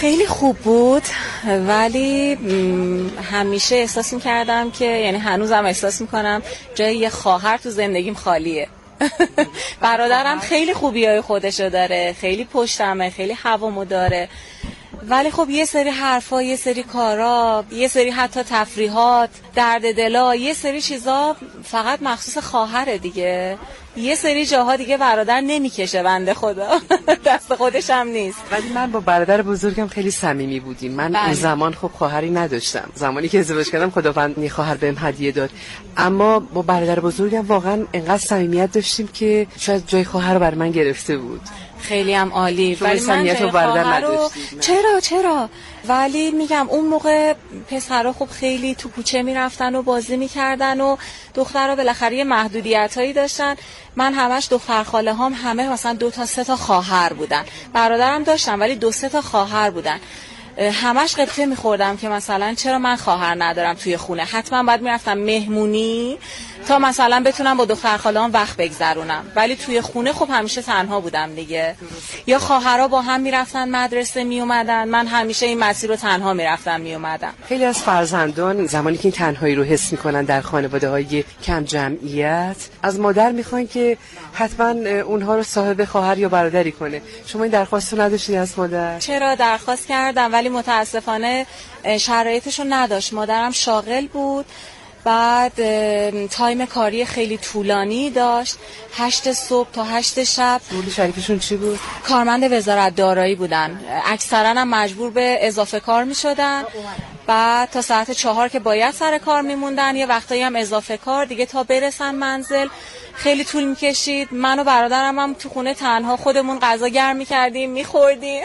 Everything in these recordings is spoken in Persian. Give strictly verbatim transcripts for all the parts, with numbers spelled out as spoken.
خیلی خوب بود، ولی همیشه احساس می‌کردم که یعنی هنوزم احساس می‌کنم جای یه خواهر تو زندگیم خالیه. برادرم خیلی خوبیای خودشو داره، خیلی پشتمه، خیلی هوامو داره، ولی خب یه سری حرفا، یه سری کارا، یه سری حتی تفریحات، درد دلا، یه سری چیزا فقط مخصوص خواهره دیگه. یه سری جاها دیگه برادر نمیکشه بنده خدا. دست خودش هم نیست. ولی من با برادر بزرگم خیلی صمیمی بودیم. من بله. اون زمان خب خواهری نداشتم. زمانی که ازدواج کردم خداوند یه خواهر بهم هدیه داد. اما با برادر بزرگم واقعا انقدر صمیمیت داشتیم که شاید جای خواهر رو بر من گرفته بود. خیلی هم عالی. ولی من جای خواهر رو چرا چرا ولی میگم اون موقع پسرها خب خیلی تو کوچه میرفتن و بازی میکردن و دخترها بالاخره یه محدودیتایی داشتن. من همش دختر خاله هام همه مثلا دو تا سه تا خواهر بودن، برادرم داشتم ولی دو سه تا خواهر بودن. همش قبطه میخوردم که مثلا چرا من خواهر ندارم توی خونه، حتما باید میرفتم مهمونی تا مثلا بتونم با دختر خاله‌ام وقت بگذرونم، ولی توی خونه خب همیشه تنها بودم دیگه. یا خواهرها با هم میرفتن مدرسه میومدن، من همیشه این مسیر رو تنها میرفتم میومدم. خیلی از فرزندان زمانی که این تنهایی رو حس میکنن در خانواده‌های کم جمعیت از مادر میخوان که حتما اونها رو صاحب خواهر یا برادری کنه. شما این درخواست رو نداشتید از مادر؟ چرا درخواست کردم ولی متاسفانه شرایطشو نداشت. مادرم شاغل بود، بعد تایم کاری خیلی طولانی داشت، هشت صبح تا هشت شب. رول شریفشون چی بود؟ کارمند وزارت دارایی بودن، اکثرا هم مجبور به اضافه کار می شدن، بعد تا ساعت چهار که باید سر کار میموندن، یه وقتایی هم اضافه کار دیگه تا برسن منزل خیلی طول میکشید. من و برادرم هم تو خونه تنها خودمون غذا گرم میکردیم میخوردیم.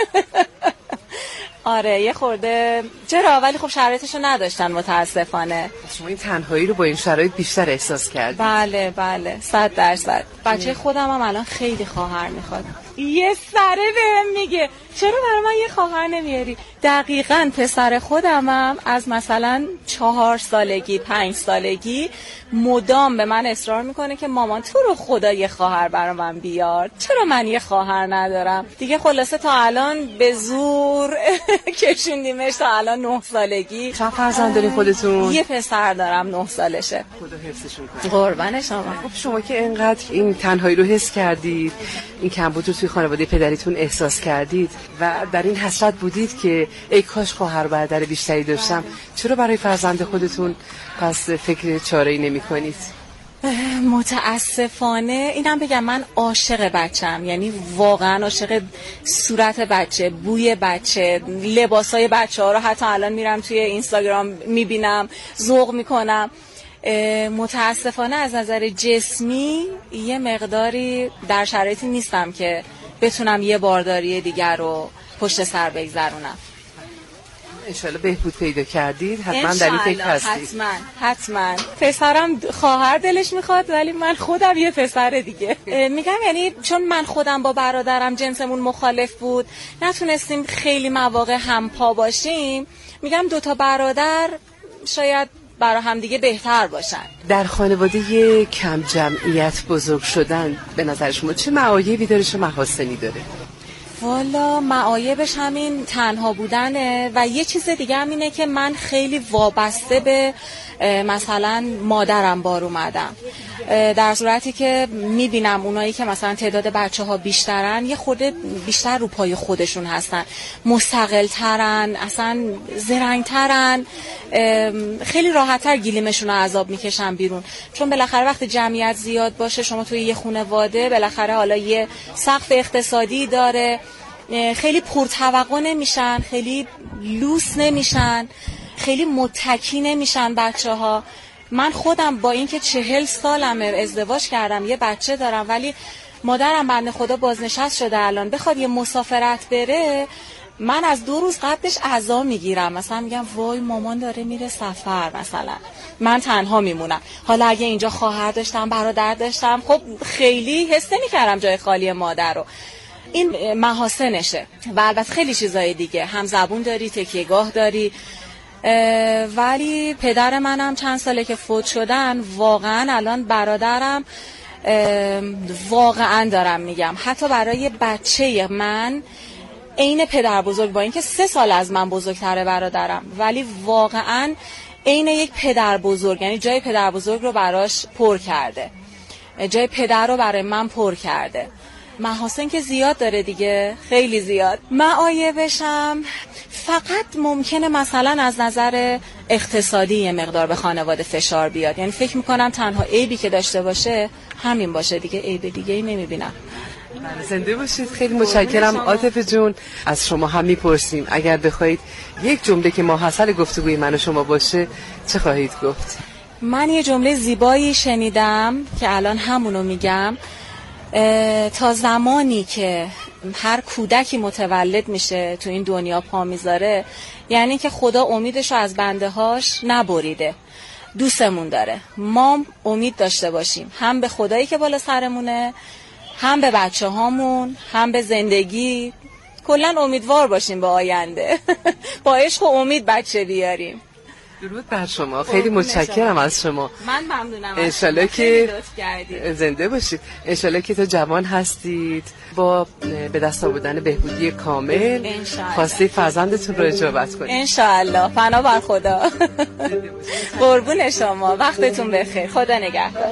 آره یه خورده چرا، ولی خب شرایطشو نداشتن متاسفانه. شما این تنهایی رو با این شرایط بیشتر احساس کردید؟ بله بله صد درصد. بچه خودم هم الان خیلی خواهر میخواد. یه سره بهم میگه چرا برای من یه خواهر نمیاری؟ دقیقاً پسر خودم هم از مثلا چهار سالگی پنج سالگی مدام به من اصرار میکنه که مامان تو رو خدا یه خواهر برای من بیار، چرا من یه خواهر ندارم؟ دیگه خلاصه تا الان به زور کشوندیمش تا الان نه سالگی. چند فرزند دارین خودتون؟ یه پسر دارم نه سالشه. خدا حفظشون کنه. قربان شما. خب شما که اینقدر این تنهایی رو حس کردید، این کمبود رو توی خانواده پدریتون احساس کردید و در این حسرت بودید که ای کاش خواهر برادر بیشتری داشتم، چرا برای فرزند خودتون پس فکر چاره‌ای نمی‌کنید؟ متاسفانه اینم بگم من عاشق بچم، یعنی واقعا عاشق صورت بچه، بوی بچه، لباسای بچه‌ها رو حتی الان میرم توی اینستاگرام میبینم، ذوق میکنم. متاسفانه از نظر جسمی یه مقداری در شرایطی نیستم که بتونم یه بارداری دیگر رو پشت سر بگذرونم. انشالله بهبود پیدا کردید، حتما در این فکر هستید. حتما حتما. پسرم خواهر دلش میخواد ولی من خودم یه پسر دیگه. میگم یعنی چون من خودم با برادرم جنسمون مخالف بود نتونستیم خیلی مواقع همپا باشیم، میگم دوتا برادر شاید برای هم دیگه بهتر باشن. در خانواده کم جمعیت بزرگ شدن به نظر شما چه معایبی داره، چه محاسنی داره؟ والا معایبش همین تنها بودنه و یه چیز دیگه هم اینه که من خیلی وابسته به مثلا مادرم بار اومدم، در صورتی که میبینم اونایی که مثلا تعداد بچه ها بیشترن یه خورده بیشتر رو پای خودشون هستن، مستقل ترن، اصلا زرنگ ترن، خیلی راحت‌تر گلیمشون رو عذاب میکشن بیرون. چون بالاخره وقتی جمعیت زیاد باشه شما توی یه خانواده بالاخره حالا یه سقف اقتصادی داره، خیلی پرتوقع نمیشن، خیلی لوس نمیشن، خیلی متکی نمیشن بچه ها. من خودم با اینکه چهل سالمه ازدواج کردم یه بچه دارم ولی مادرم بنده خدا بازنشست شده الان بخواد یه مسافرت بره من از دو روز قبلش عزا میگیرم، مثلا میگم وای مامان داره میره سفر، مثلا من تنها میمونم. حالا اگه اینجا خواهر داشتم برادر داشتم خب خیلی حس نمی‌کردم جای خالی مادر رو. این محاسنشه و البته خیلی چیزای دیگه، هم زبون داری، تکیه‌گاه داری. ولی پدر منم چند ساله که فوت شدن واقعا الان برادرم واقعا دارم میگم حتی برای بچه من عین پدر بزرگ، با اینکه سه سال از من بزرگتره برادرم، ولی واقعا عین یک پدر بزرگ، یعنی جای پدر بزرگ رو براش پر کرده، جای پدر رو برای من پر کرده. محاسن که زیاد داره دیگه، خیلی زیاد. معایبشم فقط ممکنه مثلا از نظر اقتصادی یه مقدار به خانواده فشار بیاد، یعنی فکر میکنم تنها عیبی که داشته باشه همین باشه دیگه، عیب دیگه ای نمیبینم. زنده باشید. خیلی متشکرم عاطفه جون. از شما هم میپرسیم اگر بخواید یک جمله که ماحصل گفتگوی من و شما باشه چه خواهید گفت؟ من یه جمله زیبایی شنیدم که الان همونو میگم. تا زمانی که هر کودکی متولد میشه تو این دنیا پا میذاره، یعنی که خدا امیدشو از بنده هاش نبریده، دوستمون داره. ما امید داشته باشیم هم به خدایی که بالا سرمونه، هم به بچه هامون، هم به زندگی، کلن امیدوار باشیم به آینده. با عشق و امید بچه بیاریم. درود بر شما. خیلی متشکرم از شما. من ممنونم. انشالله که زنده باشید. انشالله که تو جوان هستید با به دست آوردن بهبودی کامل خواسته فرزندتون رو اجابت کنید. انشالله. فنا بر خدا. قربون شما. وقتتون بخیر. خدا نگهدار.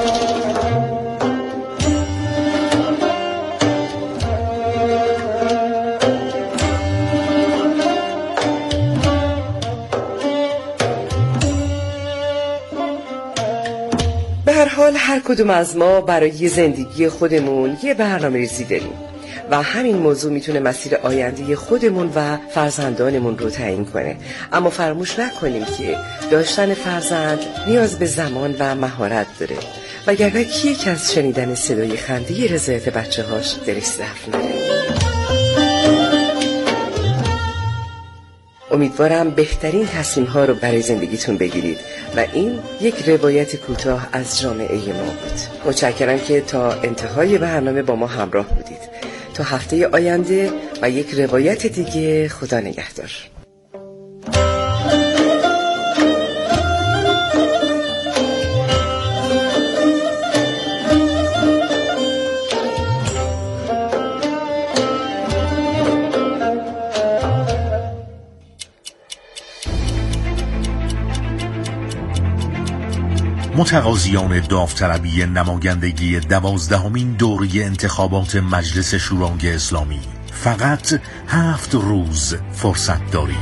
به هر حال هر کدوم از ما برای زندگی خودمون یه برنامه‌ریزی داریم و همین موضوع میتونه مسیر آینده خودمون و فرزندانمون رو تعیین کنه. اما فراموش نکنیم که داشتن فرزند نیاز به زمان و مهارت داره و گرنه کیه که از شنیدن صدای خنده رضایت بچه هاش دلش ضعف نره. امیدوارم بهترین تصمیم ها رو برای زندگیتون بگیرید و این یک روایت کوتاه از جامعه ما بود. متشکرم که تا انتهای برنامه با ما همراه بودید. تا هفته آینده و یک روایت دیگه. خدا نگهدار. متقاضیان داوطلبی نمایندگی دوازدهمین دوره انتخابات مجلس شورای اسلامی فقط هفت روز فرصت دارید.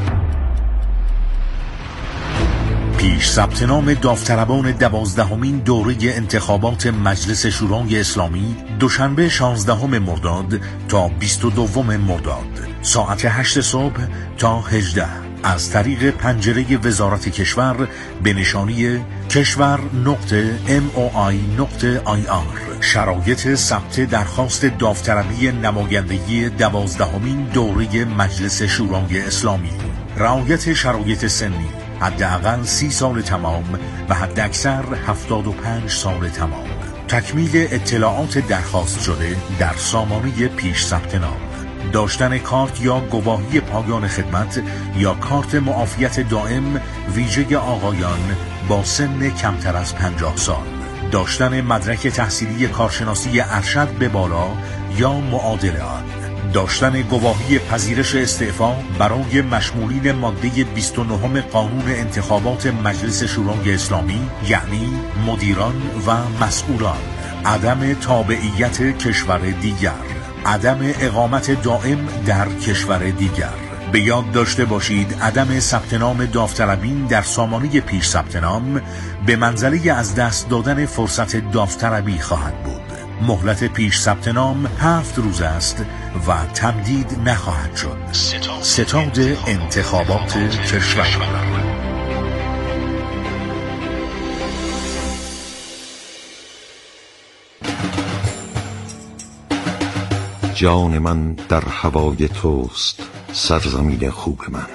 پیش ثبت نام داوطلبان دوازدهمین دوره انتخابات مجلس شورای اسلامی دوشنبه شانزدهم مرداد تا بیست و دوم مرداد ساعت هشت صبح تا هجده از طریق پنجره وزارت کشور به نشانی کشور نقطه ام او آی نقطه آی آر. شرایط ثبت درخواست داوطلبی نمایندگی دوازدهمین دوره مجلس شورای اسلامی: رعایت شرایط سنی، حداقل سی سال تمام و حداکثر هفتاد و پنج سال تمام. تکمیل اطلاعات درخواست شده در سامانه پیش ثبت نام. داشتن کارت یا گواهی پایان خدمت یا کارت معافیت دائم ویژه آقایان با سن کمتر از پنجاه سال. داشتن مدرک تحصیلی کارشناسی ارشد به بالا یا معادل آن. داشتن گواهی پذیرش استعفا برای مشمولین ماده بیست و نه قانون انتخابات مجلس شورای اسلامی، یعنی مدیران و مسئولان. عدم تابعیت کشور دیگر. عدم اقامت دائم در کشور دیگر. به یاد داشته باشید عدم ثبت نام داوطلبین در سامانه پیش ثبت نام به منزله از دست دادن فرصت داوطلبی خواهد بود. مهلت پیش ثبت نام هفت روز است و تمدید نخواهد شد. ستاد انتخابات کشور. جان من در هوای توست، سرزمین خوب من.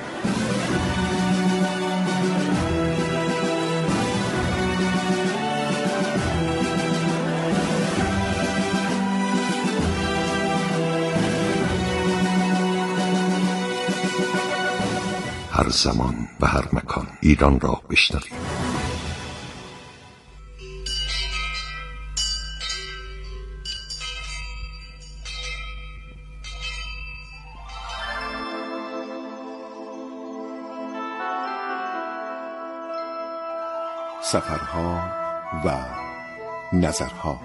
هر زمان و هر مکان ایران را بشنویم. سفرها و نظرها.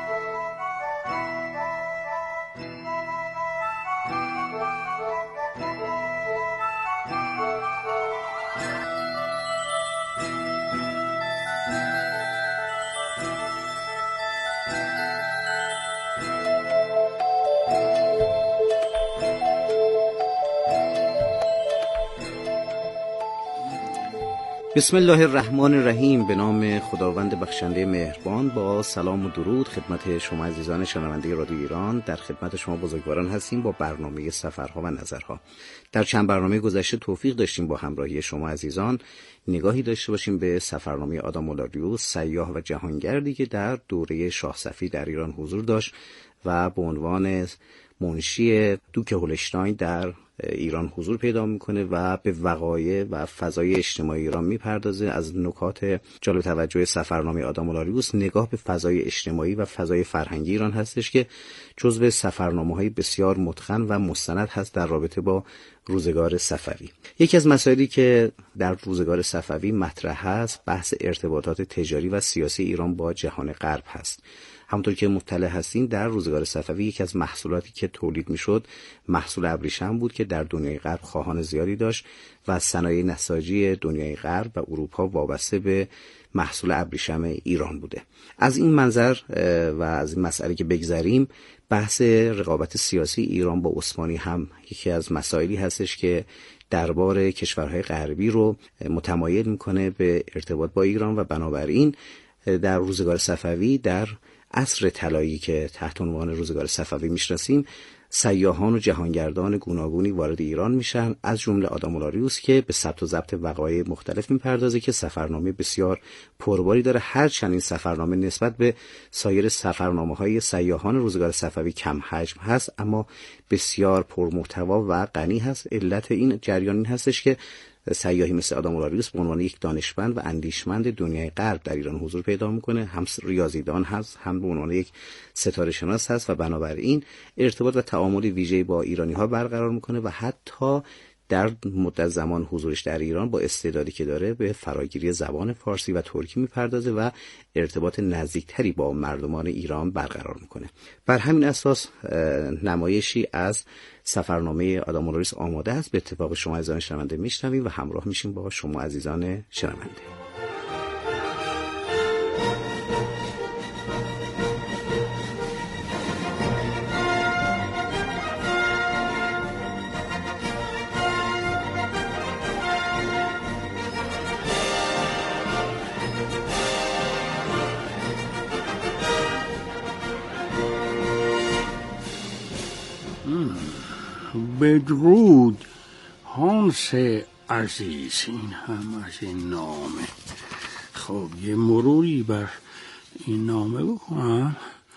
بسم الله الرحمن الرحیم. به نام خداوند بخشنده مهربان، با سلام و درود خدمت شما عزیزان شنونده رادیو ایران. در خدمت شما بزرگواران هستیم با برنامه سفرها و نظرها. در چند برنامه گذشته توفیق داشتیم با همراهی شما عزیزان نگاهی داشته باشیم به سفرنامه آدام اولاریوس، سیاح و جهانگردی که در دوره شاه صفی در ایران حضور داشت و به عنوان منشی دوک هولشتاین در ایران حضور پیدا میکنه و به وقایع و فضای اجتماعی ایران میپردازه. از نکات جالب توجه سفرنامه آدام اولاریوس نگاه به فضای اجتماعی و فضای فرهنگی ایران هستش که جزو سفرنامه‌های بسیار متقن و مستند هست در رابطه با روزگار صفوی. یکی از مسائلی که در روزگار صفوی مطرح هست بحث ارتباطات تجاری و سیاسی ایران با جهان غرب هست. همونطور که مطلع هستین در روزگار صفوی یکی از محصولاتی که تولید میشد محصول ابریشم بود که در دنیای غرب خواهان زیادی داشت و صنایع نساجی دنیای غرب و اروپا وابسته به محصول ابریشم ایران بوده. از این منظر و از این مسئله که بگذریم، بحث رقابت سیاسی ایران با عثمانی هم یکی از مسائلی هستش که دربار کشورهای غربی رو متمایل میکنه به ارتباط با ایران و بنابراین در روزگار صفوی، در عصر طلایی که تحت عنوان روزگار صفوی میشناسیم، سیاحان و جهانگردان گوناگونی وارد ایران میشن، از جمله آدام اولاریوس که به ثبت و ضبط وقایع مختلف میپردازه که سفرنامه بسیار پرباری داره. هر چند این سفرنامه نسبت به سایر سفرنامه‌های سیاحان روزگار صفوی کم حجم هست، اما بسیار پرمحتوا و غنی هست. علت این جریان این هستش که سیاحی مثل آدام اولاریوس به عنوان یک دانشمند و اندیشمند دنیای غرب در ایران حضور پیدا میکنه، هم ریاضیدان هست، هم به عنوان یک ستاره شناس هست و بنابراین ارتباط و تعامل ویژه‌ای با ایرانی ها برقرار میکنه و حتی در مدت زمان حضورش در ایران با استعدادی که داره به فراگیری زبان فارسی و ترکی میپردازه و ارتباط نزدیکتری با مردمان ایران برقرار میکنه. بر همین اساس نمایشی از سفرنامه آدام اولاریوس آماده است. به اتفاق شما عزیزان شنونده میشنویم و همراه میشیم با شما عزیزان شنونده. بدرود هانس عزیز. این هم از این نامه. خب یه مروری بر این نامه بکنم.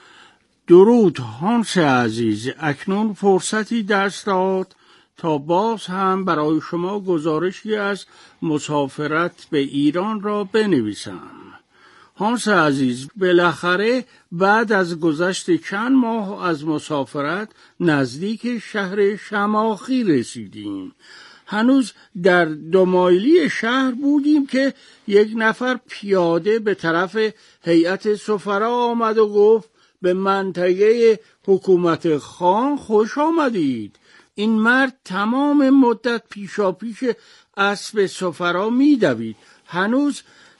درود هانس عزیز، اکنون فرصتی دست داد تا باز هم برای شما گزارشی از مسافرت به ایران را بنویسم. هانس عزیز، بالاخره بعد از گذشت چند ماه از مسافرت نزدیک شهر شماخی رسیدیم. هنوز در دو مایلی شهر بودیم که یک نفر پیاده به طرف هیئت سفرا آمد و گفت به منطقه حکومت خان خوش آمدید. این مرد تمام مدت پیشا پیش اسب سفرا می دوید. هنوز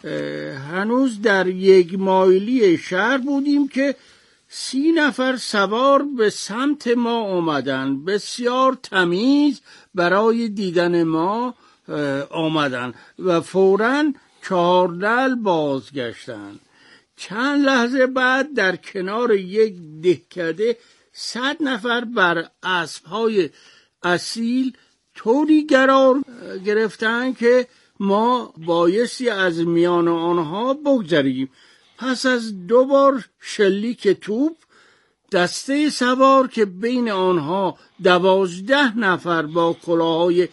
هنوز در یک مایلی شهر بودیم که سی نفر سوار به سمت ما آمدند. بسیار تمیز برای دیدن ما آمدند و فوراً چهاردل بازگشتند. چند لحظه بعد در کنار یک دهکده صد نفر بر اسبهای اصیل طوری قرار گرفتند که ما بایستی از میان آنها بگذریم. پس از دو بار شلیک توپ، دسته سوار که بین آنها دوازده نفر با کلاههای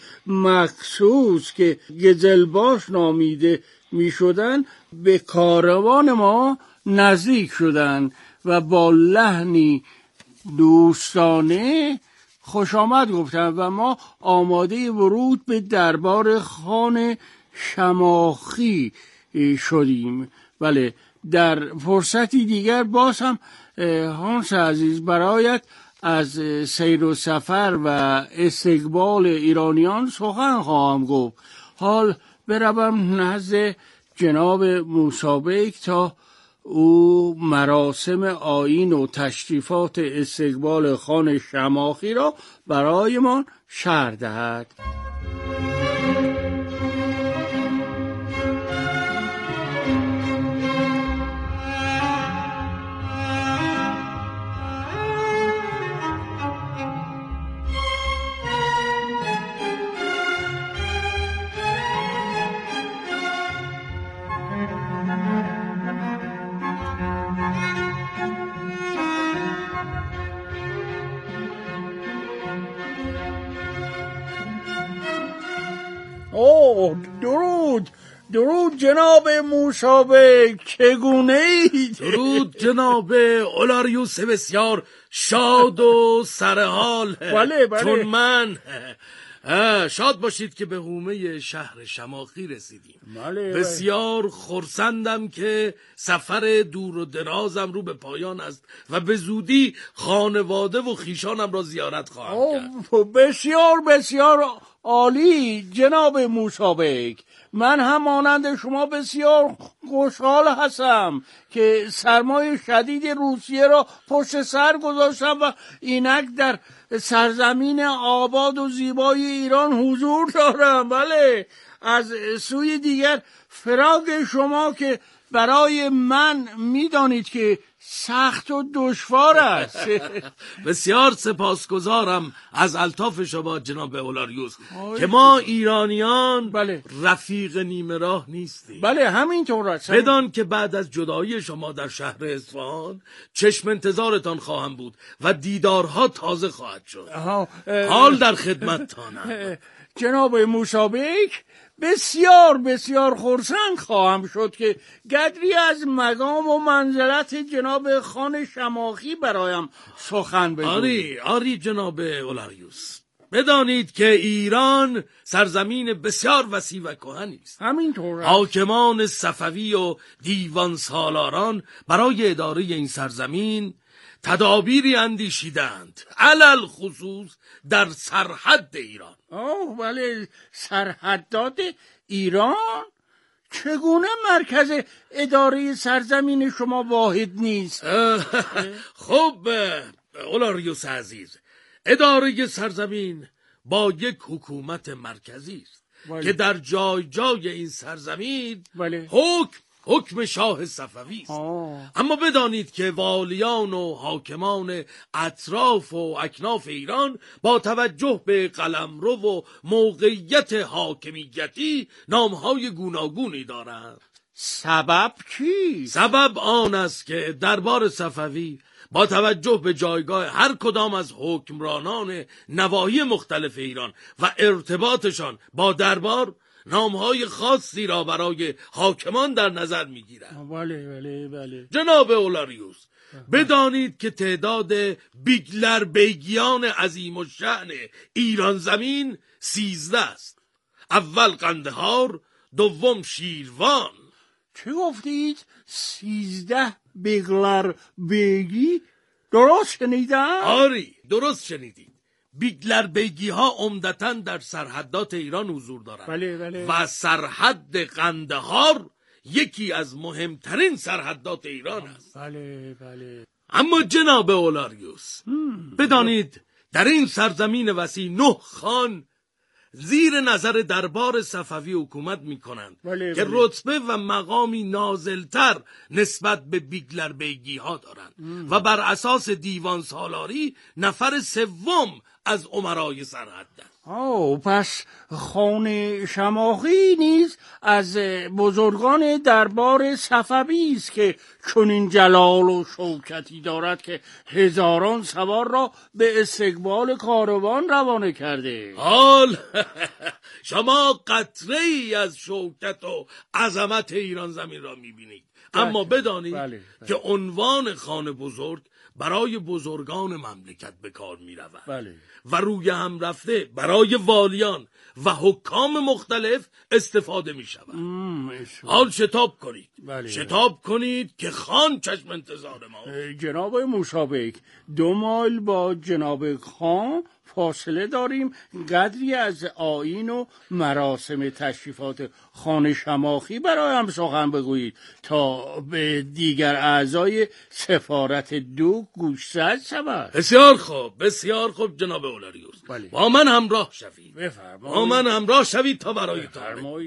مخصوص که گزلباش نامیده می شدن به کاروان ما نزدیک شدند و با لحنی دوستانه خوش آمد گفتند و ما آماده ورود به دربار خان شماخی شدیم. بله در فرصتی دیگر باز هم هانس عزیز برایت از سیر و سفر و استقبال ایرانیان سخن خواهم گفت. حال بروم نزد جناب موسی بیگ تا او مراسم آیین و تشریفات استقبال خان شماخی را برایمان شرح دهد. اوه درود درود جناب موسی بیگ، چگونه اید؟ درود جناب اولاریوس بسیار شاد و سرحال. بله بله. چون من شاد باشید که به حومه شهر شماخی رسیدیم. بله بسیار خرسندم که سفر دور و درازم رو به پایان است و به زودی خانواده و خیشانم را زیارت خواهم کرد. بسیار بسیار عالی جناب موسی بیگ. من هم مانند شما بسیار خوشحال هستم که سرمای شدید روسیه را پشت سر گذاشتم و اینک در سرزمین آباد و زیبای ایران حضور دارم. بله از سوی دیگر فراق شما که برای من میدانید که سخت و دشوار است. بسیار سپاسگزارم از الطاف شما جناب اولاریوس که ما ایرانیان بله. رفیق نیمه راه نیستیم. بله همینطور است. بدان که بعد از جدایی شما در شهر اصفهان چشم انتظارتان خواهم بود و دیدارها تازه خواهد شد. حال در خدمتتانم. جناب موسی بیگ بسیار بسیار خرسند خواهم شد که قدری از مقام و منزلت جناب خان شماخی برایم سخن بگویید. آری آری جناب اولاریوس، بدانید که ایران سرزمین بسیار وسیع و کهنی است. همینطور است. حاکمان صفوی و دیوان سالاران برای اداره این سرزمین تدابیری اندیشیدند، علل خصوص در سرحد ایران. آه بله، سرحدات ایران؟ چگونه مرکز اداره سرزمین شما واحد نیست؟ خب اولاریوس عزیز، اداره سرزمین با یک حکومت مرکزی است بله. که در جای جای این سرزمین بله. حکم حکم شاه صفوی است. اما بدانید که والیان و حاکمان اطراف و اکناف ایران با توجه به قلمرو و موقعیت حاکمیتی نامهای گوناگونی دارند. سبب چی؟ سبب آن است که دربار صفوی با توجه به جایگاه هر کدام از حکمرانان نواحی مختلف ایران و ارتباطشان با دربار نامهای خاصی را برای حاکمان در نظر میگیرند. بله بله بله. جناب اولاریوس، بدانید که تعداد بیگلر بیگیان عظیم الشأن ایران زمین سیزده است. اول قندهار، دوم شیروان. چه گفتید؟ سیزده بیگلر بیگی؟ درست شنیدم؟ آری درست شنیدید. بیگلر بیگی ها عمدتاً در سرحدات ایران حضور دارند. بله بله. و سرحد قندهار یکی از مهمترین سرحدات ایران است. بله بله. اما جناب اولاریوس، بدانید در این سرزمین وسیع نه خان زیر نظر دربار صفوی حکومت می کنند بله که بله. رتبه و مقامی نازلتر نسبت به بیگلر بیگی ها دارند و بر اساس دیوان سالاری نفر سوم از امرای سرحد است. آه پس خان شماخی نیز از بزرگان دربار صفوی است که چنین جلال و شوکتی دارد که هزاران سوار را به استقبال کاروان روانه کرده. حال شما قطره ای از شوکت و عظمت ایران زمین را میبینید، اما بدانید بله، بله. که عنوان خان بزرگ برای بزرگان مملکت به کار می رود بله. و روی هم رفته برای والیان و حکام مختلف استفاده می شود. حال شتاب کنید. بله. شتاب کنید که خان چشم انتظار ما. جناب مشابک، دو مایل با جناب خان فاصله داریم. قدری از آیین و مراسم تشریفات خانه شماخی برای هم سخن بگویید تا به دیگر اعضای سفارت دو گوشزد شود. بسیار خوب، بسیار خوب جناب اولاریوس. بله. با من همراه شوید. بفرمایید. با من همراه شوید تا برای بفرمایید.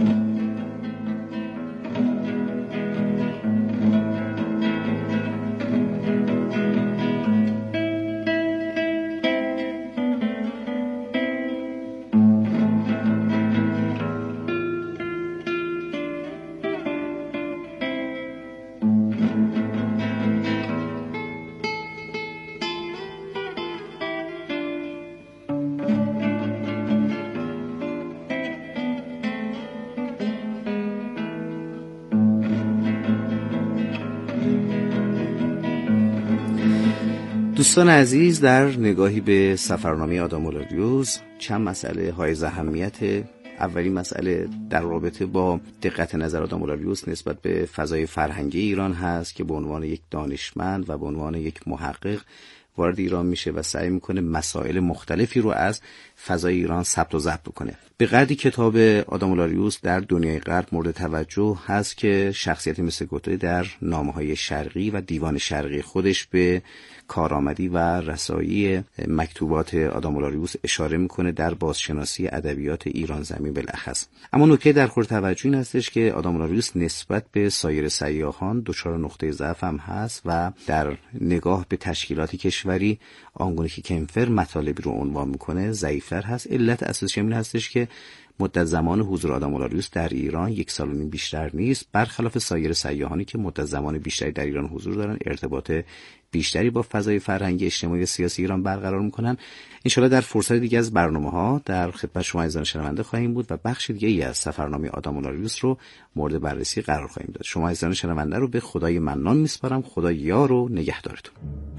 دوستان عزیز، در نگاهی به سفرنامه آدم اولاریوس چند مسئله حائز اهمیت. اولین مسئله در رابطه با دقت نظر آدم اولاریوس نسبت به فضای فرهنگی ایران هست که به عنوان یک دانشمند و به عنوان یک محقق وارد ایران میشه و سعی میکنه مسائل مختلفی رو از فضای ایران ثبت و ضبط بکنه. به قدری کتاب آدم اولاریوس در دنیای غرب مورد توجه هست که شخصیتی مثل گوته در نامه‌های شرقی و دیوان شرقی خودش به کارآمدی و رسایی مکتوبات آدم اولاریوس اشاره میکنه در بازشناسی ادبیات ایران زمین بالاخص. اما نکته در خور توجه این هستش که آدم اولاریوس نسبت به سایر سیاحان دچار نقطه ضعف هم هست و در نگاه به تشکیلات کشوری آنگونه که کمفر مطالبی رو عنوان میکنه ضعیف‌تر هست. علت اساسش این هستش که مدت زمان حضور آدم اولاریوس در ایران یک سال و نیم بیشتر نیست، برخلاف سایر سیاحانی که مدت زمان بیشتری در ایران حضور دارن، ارتباط بیشتری با فضای فرهنگی، اجتماعی و سیاسی ایران برقرار میکنن. انشالله در فرصت دیگه از برنامه‌ها در خدمت شما عزیزان شنونده خواهیم بود و بخش دیگه ای از سفرنامه آدم اولاریوس رو مورد بررسی قرار خواهیم داد. شما عزیزان شنونده رو به خدای منان میسپارم. خدا یار و نگهدارتون.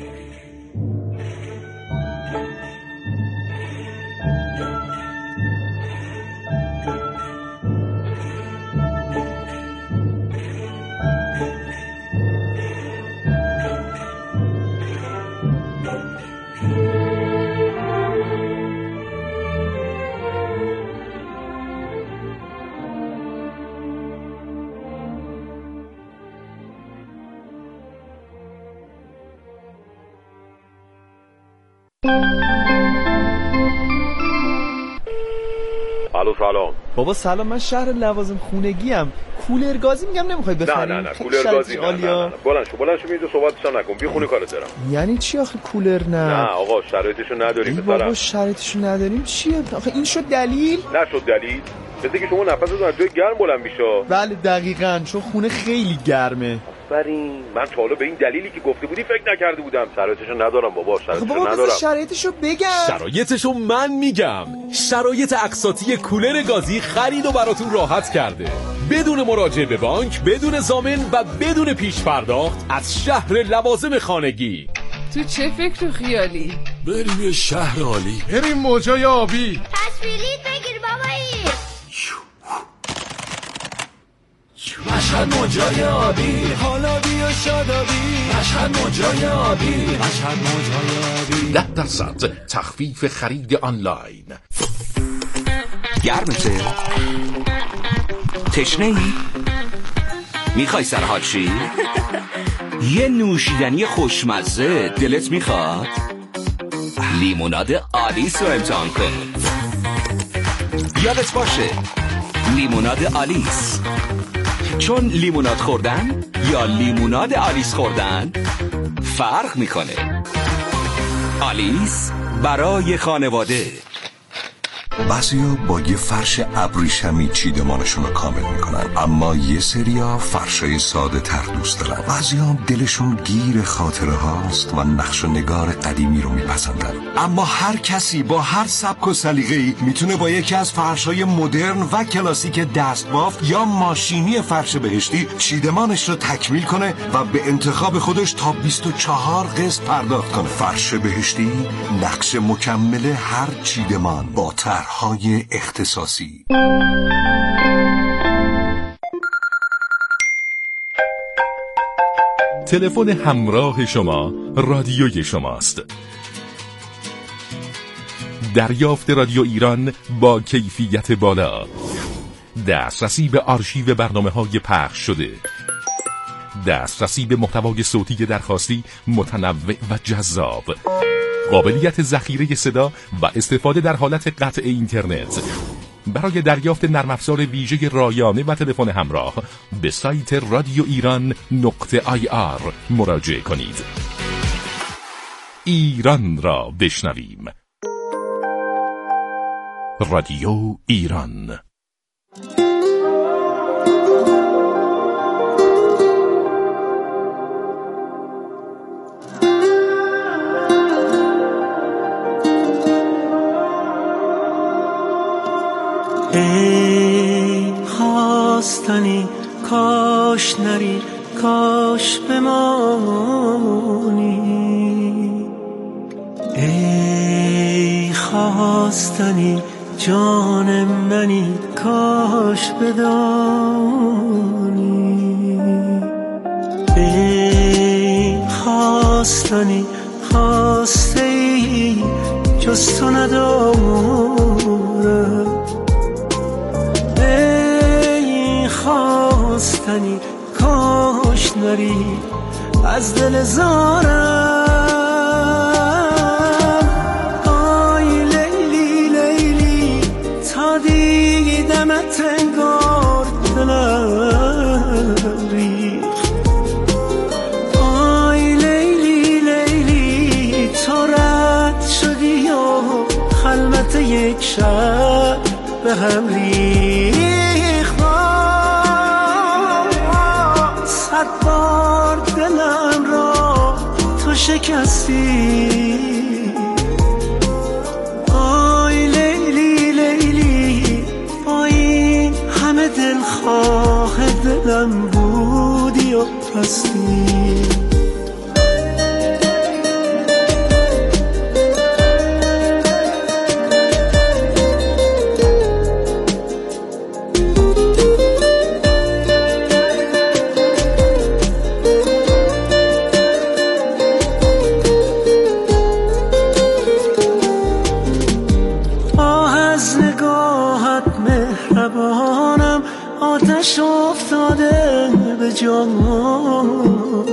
الو سلام بابا سلام، من شهر لوازم خونگی ام. کولر گازی میگم نمیخوای بخری؟ نه نه نه کولر گازی نه نه نه بلند شو بلند شو میذارم صحبتش نکن، بی خونه کارت دارم. یعنی چی آخه کولر نه؟ نه آقا شرایطشو نداریم پسرم. بابا شرایطشو نداریم چیه آخه؟ این شد دلیل؟ نشد دلیل. بذار که شما نفستون از جای گرم بلند بشه. بله دقیقاً، چون خونه خیلی گرمه. آفرین، من تا حالا به این دلیلی که گفته بودی فکر نکرده بودم. شرایطشو ندارم بابا، شرایطشو بابا ندارم. بابا شرایطشو بگم. شرایطشو من میگم. شرایط اقساطی کولر گازی خرید و براتون راحت کرده. بدون مراجعه به بانک، بدون ضامن و بدون پیش پرداخت از شهر لوازم خانگی. تو چه فکر و خیالی؟ بریم یه شهر عالی. بریم موجای آبی. تصویریت بگیر بابایی. مشهد موجای آبی، حالا بیا شادابی. مشهد موجای آبی، مشهد موجای آبی. ده درصد تخفیف خرید آنلاین. گرمته؟ تشنه ای؟ میخوای سرحال شی؟ یه نوشیدنی خوشمزه دلت میخواد؟ لیموناد آلیس رو امتحان کن. یادت باشه لیموناد آلیس، چون لیموناد خوردن یا لیموناد آلیس خوردن فرق میکنه. آلیس برای خانواده. بعضیا با یه فرش ابریشمی چیدمانشون رو کامل میکنن، اما یه سریا فرشای ساده تر دوست دارن. بعضیا دلشون گیر خاطره هاست و نقش و نگار قدیمی رو میپسندن. اما هر کسی با هر سبک و سلیقه‌ای میتونه با یکی از فرشای مدرن و کلاسیک دستبافت یا ماشینی فرش بهشتی چیدمانش رو تکمیل کنه و به انتخاب خودش تا بیست و چهار قسط پرداخت کنه. فرش بهشتی، نقش مکمل هر چیدمان با طرح‌های اختصاصی. تلفن همراه شما رادیوی شماست. دریافت رادیو ایران با کیفیت بالا، دسترسی به آرشیو برنامه‌های پخش شده، دسترسی به محتوای صوتی درخواستی متنوع و جذاب، قابلیت ذخیره صدا و استفاده در حالت قطع اینترنت. برای دریافت نرم افزار ویژه رایانه و تلفن همراه به سایت رادیو ایران نقطه آی آر مراجعه کنید. ایران را بشنویم. رادیو ایران. ای خواستنی کاش نری، کاش بمانی. ای خواستنی جان منی، کاش بدانی. ای خواستنی خواسته ای جز تو ندارم. ای خواستنی کاش نری از دل زارم. آی لیلی لیلی تا دیدمت انگار دلم ریخت. آی لیلی لیلی تو رد شدی و خلوت یک شب به هم ریخت. صد بار دلم را تو شکستی. آی لیلی لیلی با این همه دلخواه دلم بودی و پستی. آتش افتاده به جانم،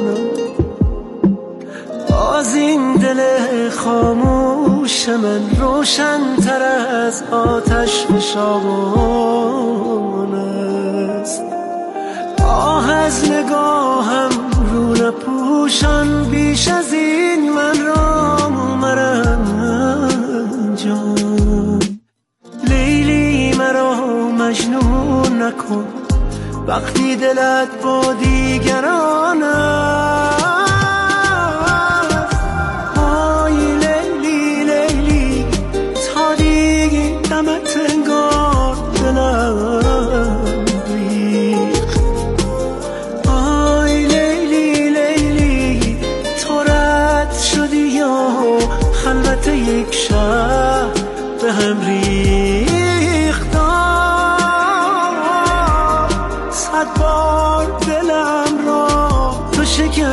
باز این دل خاموش من روشن تر از آتش فشان است. آه از نگاهم رو نپوشان، بیش از این من را مرنجان. لیلی مرا مجنون نکن وقتی دلت با دیگران است. آی لیلی لیلی تا دیدمت انگار دلم ریخت. آی لیلی لیلی تو رد شدی و خلوت یک شب به هم ریخت. صد بار دلم را تو شکستی.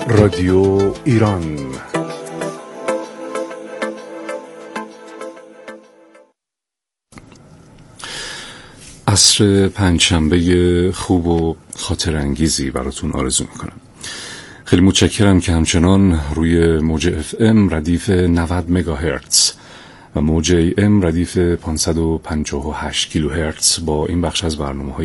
رادیو ایران. عصر پنجشنبه خوب و خاطر انگیزی براتون آرزو میکنم. خیلی متشکرم که همچنان روی موج اف ام ردیف نود مگاهرتز و موج ای ام ردیف پانصد و پنجاه و هشت کیلوهرتز با این بخش از برنامه‌های